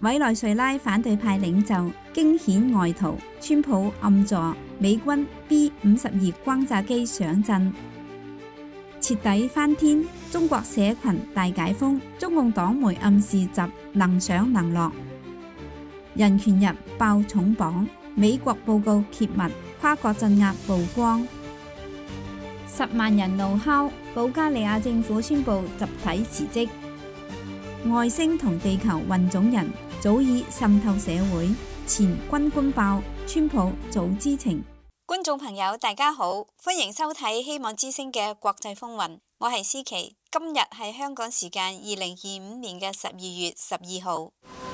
委內瑞拉反對派領袖驚險外逃，川普暗助美軍 B-52轟炸機上陣，徹底翻天。中國社群大解封，中共黨媒暗示習能上能落。人權日爆重磅，美國報告揭密，跨國鎮壓曝光。10萬人怒敲，保加利亞政府宣布集體辭職。外星同地球混種人早已滲透社會，前軍官爆，川普早知情。觀眾朋友大家好，歡迎收睇希望之聲嘅國際風雲，我係思琪。今日係香港時間2025年嘅12月12號。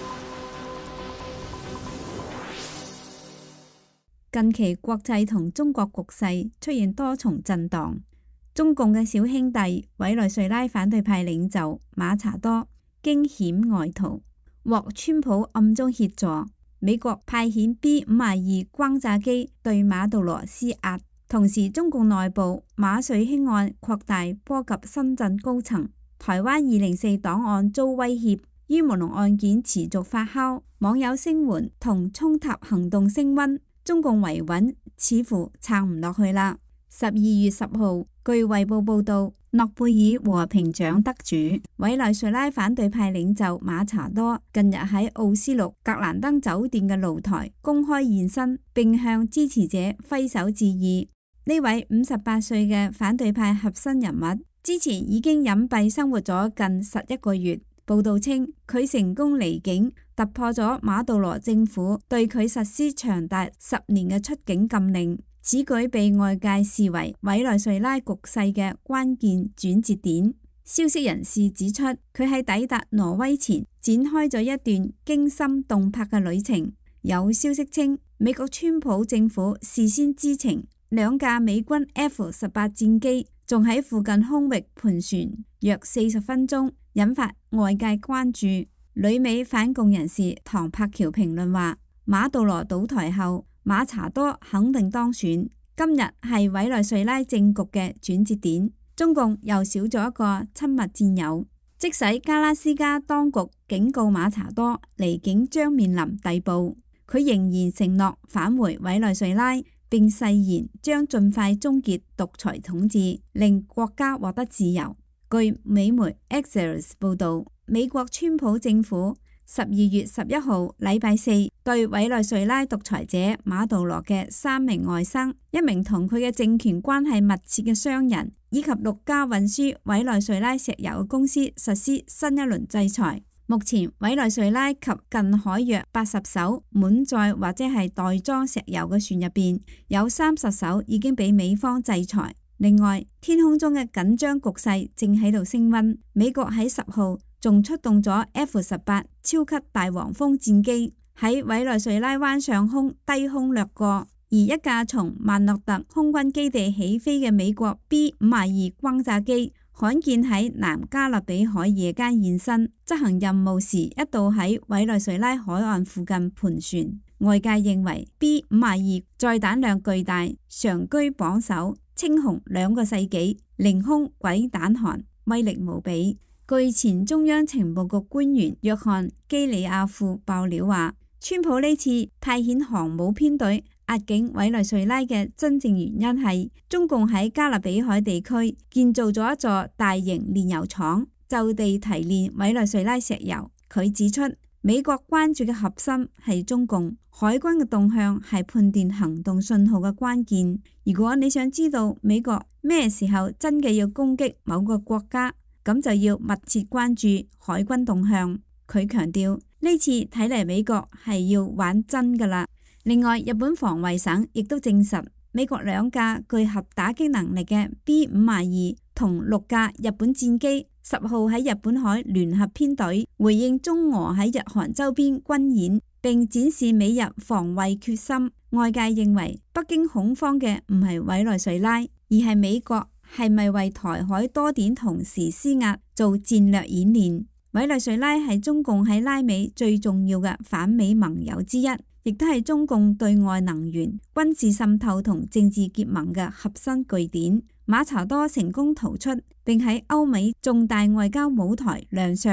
近期國際同中國局勢出現多重震盪，中共嘅小兄弟委內瑞拉反對派領袖馬查多驚險外逃，獲川普暗中協助。美國派遣 B-52轟炸機對馬杜羅施壓，同時中共內部馬瑞興案擴大波及深圳高層，台灣204檔案遭威脅，于文龍案件持續發酵，網友聲援同衝塔行動升溫，中共維穩似乎撐唔落去啦。12月10號，據衛報報道，諾貝爾和平獎得主委內瑞拉反對派領袖馬查多近日喺奧斯陸格蘭登酒店嘅露台公開現身，並向支持者揮手致意。呢位58歲嘅反對派核心人物之前已經隱蔽生活咗近11個月。報道稱，佢成功離境，突破咗馬杜羅政府對佢實施長達10年嘅出境禁令。此舉被外界視為委內瑞拉局勢嘅關鍵轉折點。消息人士指出，佢喺抵達挪威前展開咗一段驚心動魄嘅旅程。有消息稱，美國川普政府事先知情，2架美軍 F-18戰機仲喺附近空域盤旋約40分鐘，引發外界關注。旅美反共人士唐柏橋評論話，馬杜羅倒台後，馬查多肯定當選，今日係委內瑞拉政局嘅轉折點，中共又少咗一個親密戰友。即使加拉斯加當局警告馬查多離境將面臨逮捕，佢仍然承諾返回委內瑞拉，並誓言將盡快終結獨裁統治，令國家獲得自由。據美媒 Axios 報道，美國川普政府12月11號禮拜四對委內瑞拉獨裁者馬杜羅嘅3名外甥、1名同佢嘅政權關係密切嘅商人，以及6家運輸委內瑞拉石油嘅公司實施新一輪制裁。目前委內瑞拉及近海約80艘滿載或者係袋裝石油嘅船入邊，有30艘已經被美方制裁。另外，天空中嘅緊張局勢正喺度升溫。美國喺10號仲出動咗 F-18超級大黃蜂戰機喺委內瑞拉灣上空低空掠過，而一架從曼諾特空軍基地起飛嘅美國 B-52轟炸機罕見喺南加勒比海夜間現身，執行任務時一度喺委內瑞拉海岸附近盤旋。外界認為 B-52載彈量巨大，長居榜首，稱雄2個世紀，凌空鬼彈寒，威力無比。據前中央情報局官員約翰基里亞庫爆料話，川普呢次派遣航母編隊壓境委內瑞拉嘅真正原因係中共喺加勒比海地區建造咗一座大型煉油廠，就地提煉委內瑞拉石油。佢指出，美國關注嘅核心係中共，海軍嘅動向係判斷行動信號嘅關鍵。如果你想知道美國咩時候真嘅要攻擊某個國家，咁就要密切關注海軍動向。佢強調，呢次睇嚟美國係要玩真㗎啦。另外，日本防衛省亦都證實，美國2架具核打擊能力嘅 B-52同6架日本戰機10號喺日本海聯合編隊，回應中俄喺日韓周邊軍演，並展示美日防衛決心。外界認為北京恐慌嘅唔係委內瑞拉，而係美國係咪為台海多點同時施壓做戰略演練。委內瑞拉係中共喺拉美最重要嘅反美盟友之一，亦都係中共對外能源、軍事滲透同政治結盟嘅核心據點。馬查多成功逃出，並喺歐美重大外交舞台亮相。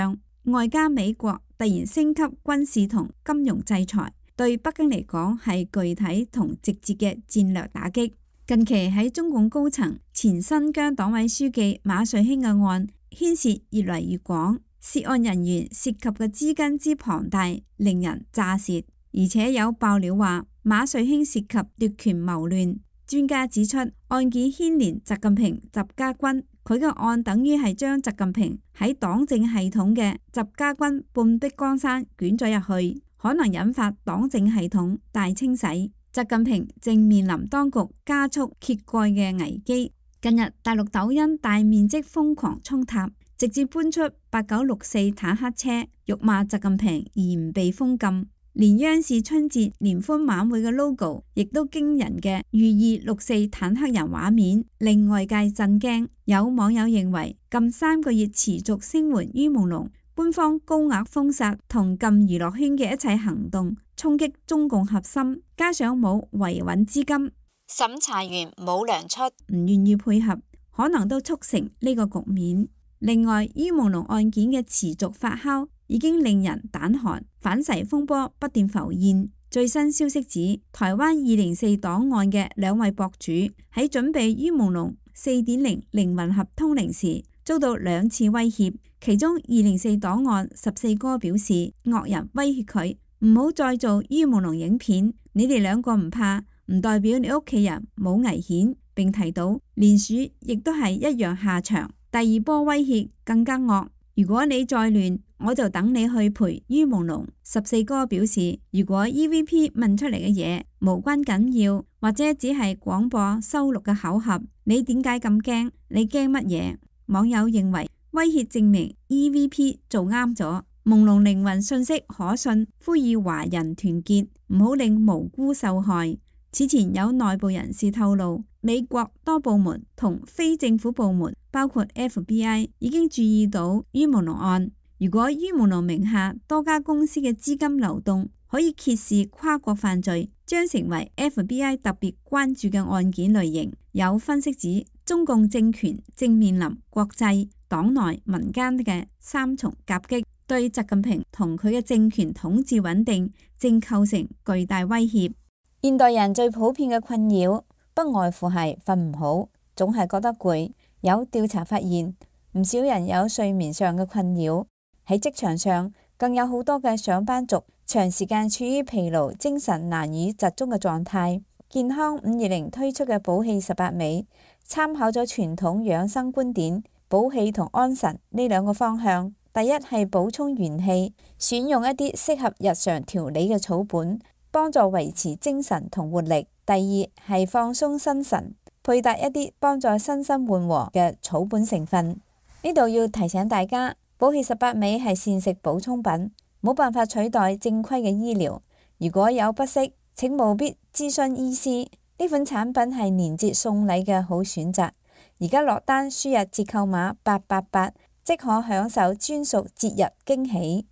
外加美國突然升級軍事同金融制裁，對北京嚟講係具體同直接嘅戰略打擊。近期喺中共高層，前新疆黨委書記馬瑞興嘅案牽涉越嚟越廣，涉案人員涉及嘅資金之龐大，令人咋舌。而且有爆料話馬瑞興涉及奪權謀亂。專家指出，案件牽連習近平、習家軍，佢嘅案等於係將習近平喺黨政系統嘅習家軍半壁江山捲咗入去，可能引發黨政系統大清洗。習近平正面臨當局加速揭蓋嘅危機。近日大陸抖音大面積瘋狂衝塔，直接搬出8964坦克車，辱罵習近平而唔被封禁。連央視春節聯歡晚會嘅 logo 亦都驚人嘅寓意64坦克人畫面，令外界震驚。有網友認為近3個月持續聲援于朦朧，官方高額封殺同禁娛樂圈嘅一切行動，衝擊中共核心，加上冇維穩資金，審查員冇糧出，唔願意配合，可能都促成呢個局面。另外，于朦朧案件嘅持續發酵已經令人膽寒，反洗風波不斷浮現。最新消息指，台灣204檔案嘅2位博主喺準備于朦朧4.0靈魂合通靈時，遭到2次威脅。其中204檔案14哥表示，惡人威脅佢唔好再做于朦朧影片，你哋2個唔怕，唔代表你屋企人冇危險。並提到連署亦都係一樣下場。第2波威脅更加惡，如果你再亂，我就等你去陪于朦朧。14哥表示，如果 EVP 問出嚟嘅嘢無關緊要，或者只係廣播收錄嘅巧合，你點解咁驚？你驚乜嘢？網友認為威脅證明 EVP 做啱咗，朦朧靈魂信息可信，呼籲華人團結，唔好令無辜受害。此前有內部人士透露，美國多部門同非政府部門包括 FBI 已經注意到于朦朧案。如果于朦朧名下多家公司嘅資金流動可以揭示跨國犯罪，將成為 FBI 特別關注嘅案件類型。有分析指，中共政權正面臨國際、黨內、民間嘅3重夾擊，對習近平同佢嘅政權統治穩定正構成巨大威脅。現代人最普遍嘅困擾不外乎係瞓唔好，總係覺得攰。有調查發現，唔少人有睡眠上嘅困擾。喺職場上，更有好多嘅上班族長時間處於疲勞、精神難以集中嘅狀態。健康520推出嘅補氣18味，參考咗傳統養生觀點，補氣同安神呢2個方向。第一係補充元氣，選用一啲適合日常調理嘅草本，幫助維持精神同活力。第2係放鬆心神，配搭一啲幫助身心緩和嘅草本成分。呢度要提醒大家，補氣18味係膳食補充品，冇辦法取代正規嘅醫療。如果有不適，請務必諮詢醫師。呢款產品係年節送禮嘅好選擇。而家落單輸入折扣碼888，即可享受專屬節日驚喜。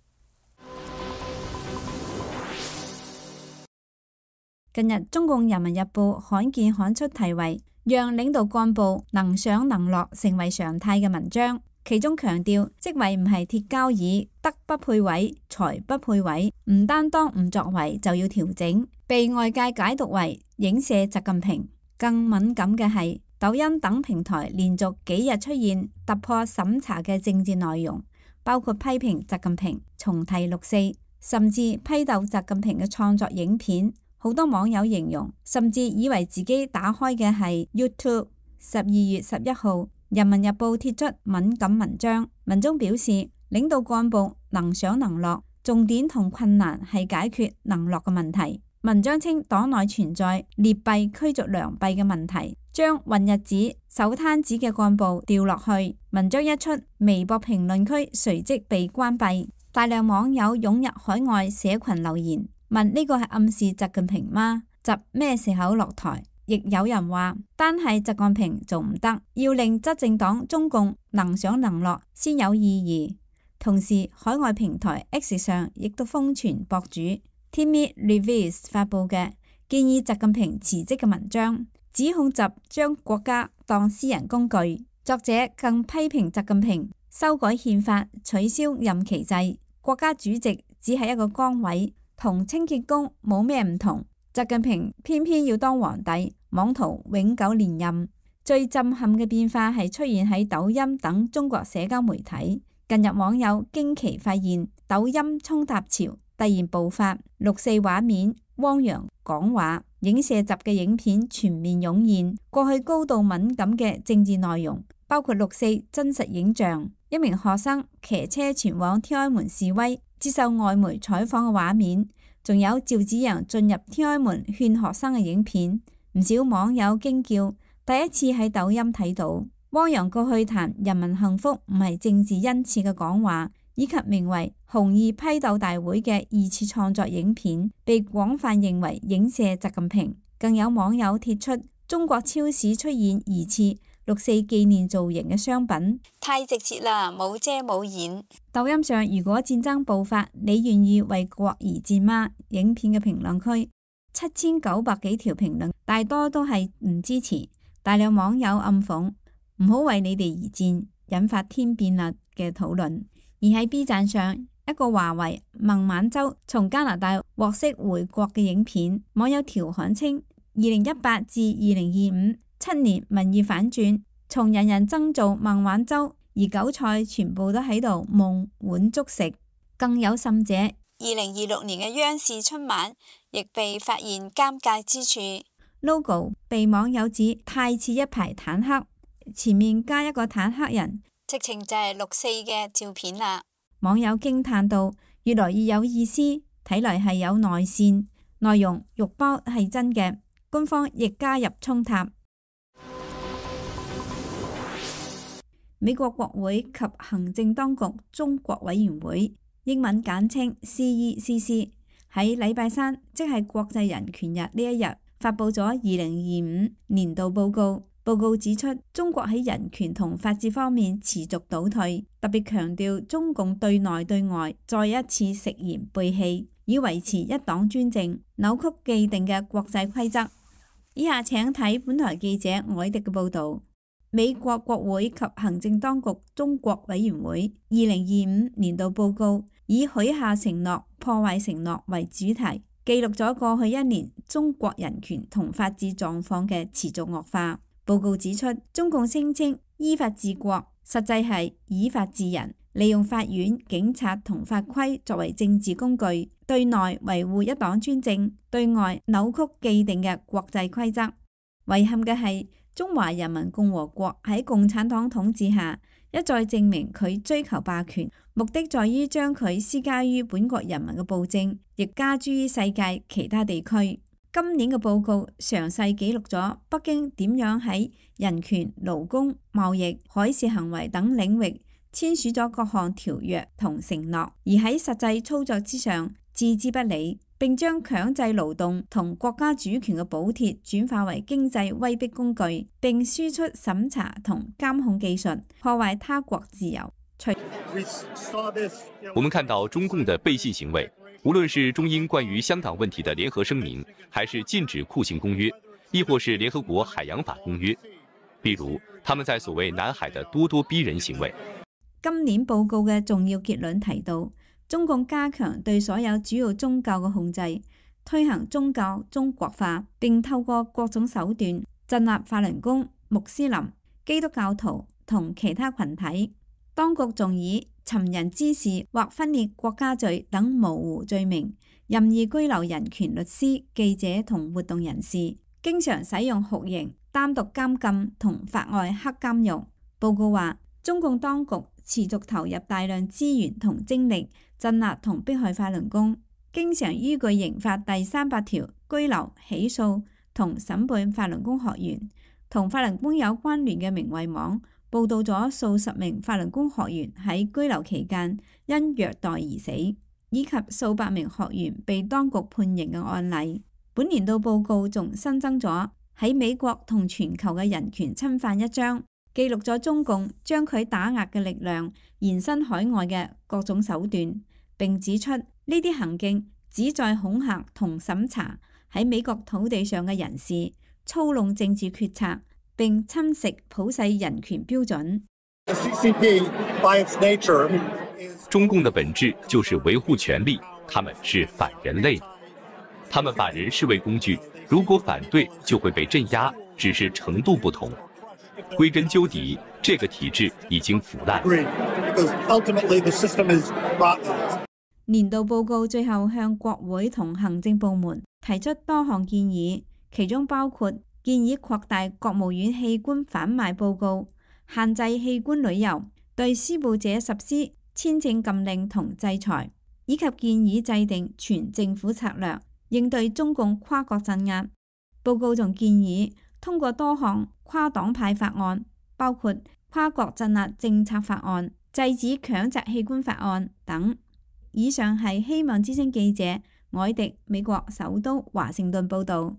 近日，中共人民日報罕見刊出題為《讓領導幹部能上能落成為常態》嘅文章，其中強調職位唔係鐵交椅，德不配位，才不配位，唔擔當唔作為就要調整，被外界解讀為影射習近平。更敏感嘅係，抖音等平台連續幾日出現突破審查嘅政治內容，包括批評習近平重提6.4，甚至批鬥習近平嘅創作影片。好多網友形容，甚至以為自己打開嘅係 YouTube。12月11號，人民日報貼出敏感文章，文中表示領導幹部能上能落，重點同困難係解決能落嘅問題。文章稱黨內存在劣幣驅逐良幣嘅問題，將混日子、守攤子嘅幹部調落去。文章一出，微博評論區隨即被關閉，大量網友湧入海外社群留言。問呢個係暗示習近平嗎？習咩時候落台？亦有人話，單係習近平做唔得，要令執政黨中共能上能落先有意義。同時，海外平台 X 上亦都瘋傳博主 Timmy Reviews 發佈嘅建議習近平辭職嘅文章，指控習將國家當私人工具。作者更批評習近平修改憲法，取消任期制，國家主席只係一個崗位，同清潔工冇咩唔同。習近平偏偏要當皇帝，妄圖永久連任。最震撼嘅變化係出現喺抖音等中國社交媒體。近日網友驚奇發現，抖音衝塔潮突然爆發，6.4畫面、汪洋講話、影射習嘅影片全面湧現。過去高度敏感嘅政治內容，包括6.4真實影像，一名學生騎車前往天安門示威，接受外媒採訪嘅畫面，仲有趙紫陽進入天安門勸學生嘅影片。唔少網友驚叫，第一次喺抖音睇到。汪洋過去談人民幸福唔係政治恩賜嘅講話，以及名為《紅二批鬥大會》嘅二次創作影片，被廣泛認為影射習近平。更有網友貼出中國超市出現疑似6.4紀念造型嘅商品，太直接啦，冇遮冇掩。抖音上如果戰爭爆發，你願意為國而戰嗎？影片嘅評論區7900幾條評論，大多都係唔支持，大量網友暗諷唔好為你哋而戰，引發天變啦嘅討論。而喺 B 站上，一個華為孟晚舟從加拿大獲釋回國嘅影片，網友調侃稱2018至2025 7年民意反轉，從人人爭做孟晚舟，而韭菜全部都喺度夢碗粥食。更有甚者，2026年嘅央視春晚亦被發現尷尬之處 ，logo 被網友指太似一排坦克，前面加一個坦克人，直情就係6.4嘅照片啦。網友驚嘆道：越來越有意思，睇嚟係有內線，內容肉包係真嘅。官方亦加入衝塔。美國國會及行政當局中國委員會（英文簡稱 CECC） 喺禮拜三，即係國際人權日呢一日，發佈咗2025年度報告。報告指出，中國喺人權同法治方面持續倒退，特別強調中共對內對外再一次食言背棄，以維持一黨專政，扭曲既定嘅國際規則。以下請睇本台記者凱迪嘅報導。美國國會及行政當局中國委員會2025年度報告以許下承諾、破壞承諾為主題，記錄咗過去一年中國人權同法治狀況嘅持續惡化。報告指出，中共聲稱依法治國，實際係以法治人，利用法院、警察同法規作為政治工具，對內維護一黨專政，對外扭曲既定嘅國際規則。遺憾嘅係，中華人民共和國喺共產黨統治下，一再證明佢追求霸權，目的在於將佢施加於本國人民嘅暴政，亦加諸於世界其他地區。今年嘅報告詳細記錄咗北京點樣喺人權、勞工、貿易、海事行為等領域簽署咗各項條約同承諾，而喺實際操作之上置之不理，並將強制勞動同國家主權嘅補貼轉化為經濟威逼工具，並輸出審查同監控技術，破壞他國自由。 我們看到中共的背信行為。無論是中英關於香港問題的聯合聲明，還是禁止酷刑公約，亦或是聯合國海洋法公約，例如他們在所謂南海的咄咄逼人行為。 今年報告嘅重要結論提到，中共加強對所有主要宗教嘅控制，推行宗教中國化，並透過各種手段鎮壓法輪功、穆斯林、基督教徒同其他群體。當局仲以尋人滋事或分裂國家罪等模糊罪名，任意拘留人權律師、記者同活動人士，經常使用酷刑、單獨監禁同法外黑監獄。報告話，中共當局持續投入大量資源同精力鎮壓同迫害法輪功，經常依據刑法第300條拘留、起訴同審判法輪功學員。同法輪功有關聯嘅明慧網報道咗數十名法輪功學員喺拘留期間因虐待而死，以及數百名學員被當局判刑嘅案例。本年度報告仲新增咗喺美國同全球嘅人權侵犯一章，記錄咗中共將佢打壓嘅力量延伸海外嘅各種手段，並指出呢啲行徑旨在恐嚇同審查喺美國土地上嘅人士，操弄政治決策，並侵蝕普世人權標準。 中共的本质就是维护权力，他们是反人类的。他们把人视为工具，如果反对就会被镇压，只是程度不同。归根究底，这个体制已經腐爛。 年度報告最後向國會同行政部門提出多項建議，其中包括建議擴大國務院器官販賣報告、限制器官旅遊、對施暴者實施簽證禁令同制裁，以及建議制定全政府策略，應對中共跨國鎮壓。報告仲建議通過多項跨黨派法案，包括跨國鎮壓政策法案、制止強摘器官法案等。以上係希望之聲記者凱迪美國首都華盛頓報導。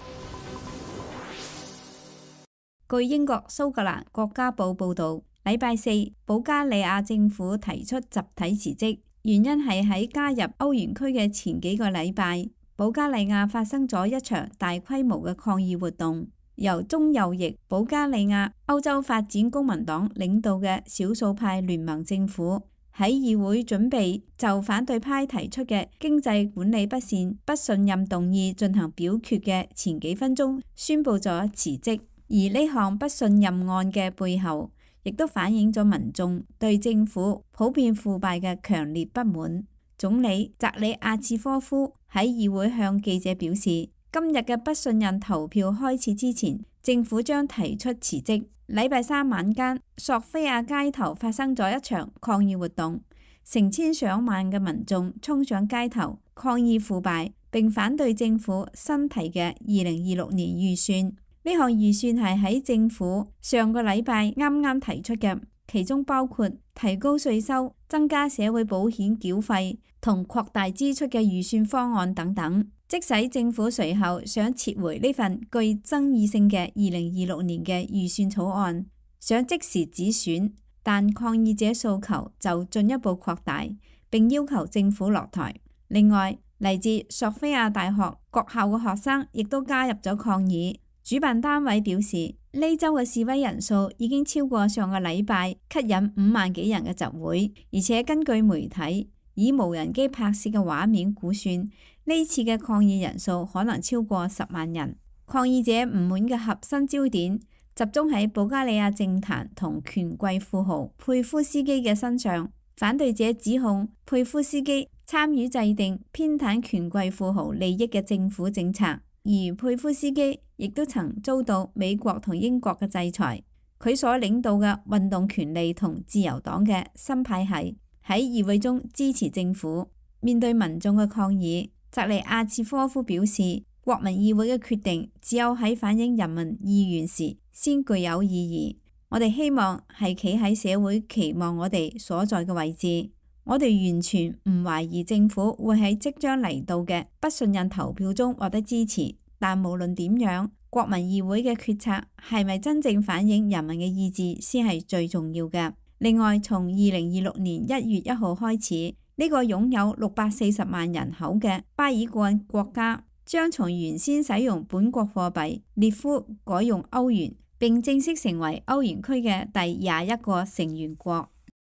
據英國蘇格蘭國家報報導，禮拜四，保加利亞政府提出集體辭職，原因係喺加入歐元區嘅前幾個禮拜，保加利亞發生咗一場大規模嘅抗議活動，由中右翼保加利亞歐洲發展公民黨領導嘅少數派聯盟政府喺議會準備就反對派提出嘅經濟管理不善不信任動議進行表決嘅前幾分鐘宣布咗辭職。而呢項不信任案嘅背後，亦都反映咗民眾對政府普遍腐敗嘅強烈不滿。總理澤里亞茨科夫喺議會向記者表示，今日嘅不信任投票開始之前，政府將提出辭職。禮拜三晚間，索菲亞街頭發生咗一場抗議活動，成千上萬嘅民眾衝上街頭抗議腐敗，並反對政府新提嘅2026年預算。呢項預算係喺政府上個禮拜啱啱提出嘅，其中包括提高稅收、增加社會保險繳費同擴大支出嘅預算方案等等。即使政府隨後想撤回呢份具爭議性嘅2026年嘅預算草案，想即時止選，但抗議者訴求就進一步擴大，並要求政府落台。另外，嚟自索菲亞大學各校嘅學生亦都加入咗抗議。主辦單位表示，呢週嘅示威人數已經超過上個禮拜吸引5萬幾人嘅集會，而且根據媒體以無人機拍攝嘅畫面估算，呢次嘅抗議人數可能超過10萬人。抗議者唔滿嘅核心焦點集中喺保加利亞政壇同權貴富豪佩夫斯基嘅身上。反對者指控佩夫斯基參與制定偏袒權貴富豪利益嘅政府政策，而佩夫斯基亦都曾遭到美國同英國嘅制裁。佢所領導嘅運動權利同自由黨嘅新派系喺議會中支持政府。面對民眾嘅抗議，澤利亞茨科夫表示，國民議會嘅決定只有喺反映人民意願時先具有意義。我哋希望係企喺社會期望我哋所在嘅位置。我哋完全唔懷疑政府會喺即將嚟到嘅不信任投票中獲得支持，但無論點樣，國民議會嘅決策係咪真正反映人民嘅意志先係最重要嘅。另外，從2026年1月1號開始，呢個擁有640萬人口嘅巴爾幹國家將從原先使用本國貨幣列夫改用歐元，並正式成為歐元區嘅第21個成員國。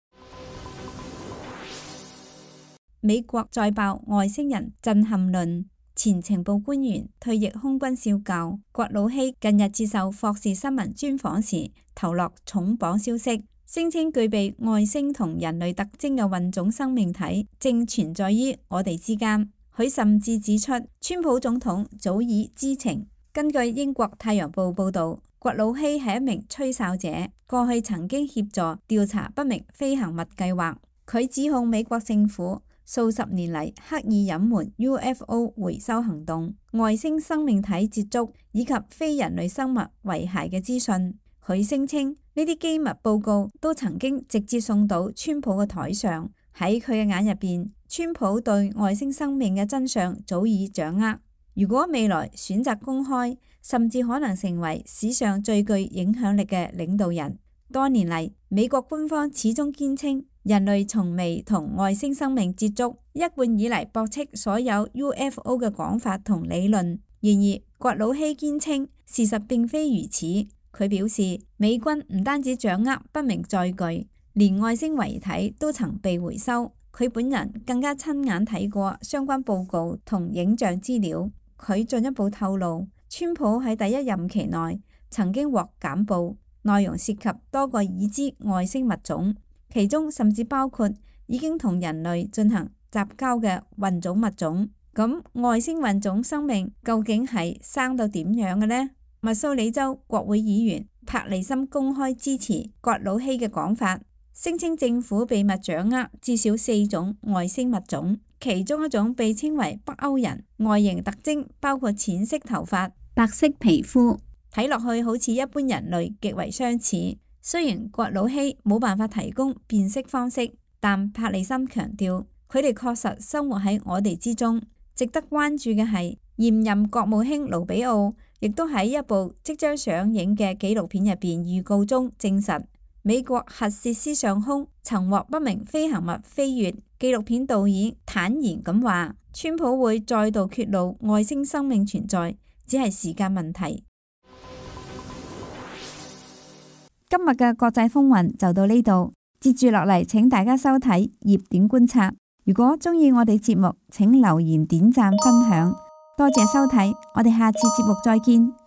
美國再爆外星人震撼論，前情報官員、退役空軍少校葛魯希近日接受霍士新聞專訪時，透露重磅消息，聲稱具備外星同人類特徵嘅混種生命體正存在於我哋之間。佢甚至指出，川普總統早已知情。根據英國太陽報報導，葛魯希係一名吹哨者，過去曾經協助調查不明飛行物計劃。佢指控美國政府數十年嚟刻意隱瞞 UFO 回收行動、外星生命體接觸以及非人類生物遺骸嘅資訊。佢聲稱呢啲機密報告都曾經直接送到川普嘅台上。喺佢嘅眼入邊，川普對外星生命嘅真相早已掌握。如果未來選擇公開，甚至可能成為史上最具影響力嘅領導人。多年嚟，美國官方始終堅稱人類從未同外星生命接觸，一貫以嚟駁斥所有 UFO 嘅講法同理論。然而，葛魯希堅稱事實並非如此。 佢表示，美軍唔單止掌握不明載具，連外星遺體都曾被回收。佢本人更加親眼睇過相關報告同影像資料。佢進一步透露，川普喺第一任期內曾經獲簡報，內容涉及多個已知外星物種，其中甚至包括已經同人類進行雜交嘅混種物種。咁外星混種生命究竟係生到點樣嘅呢？密蘇里州國會議員帕利森公開支持葛魯希嘅講法，聲稱政府秘密掌握至少4種外星物種，其中一種被稱為北歐人，外形特徵包括淺色頭髮、白色皮膚，睇落去好似一般人類極為相似。雖然葛魯希冇辦法提供辨識方式，但帕利森強調佢哋確實生活喺我哋之中。值得關注嘅係，現任國務卿盧比奧亦都喺一部即將上映嘅紀錄片入邊預告中證實，美國核設施上空曾獲不明飛行物飛越。紀錄片導演坦然咁話，川普會再度揭露外星生命存在，只係時間問題。今日嘅國際風雲就到呢度，接住落嚟請大家收睇熱點觀察。如果鍾意我哋節目，請留言、點讚、分享，多謝收睇，我哋下次節目再見。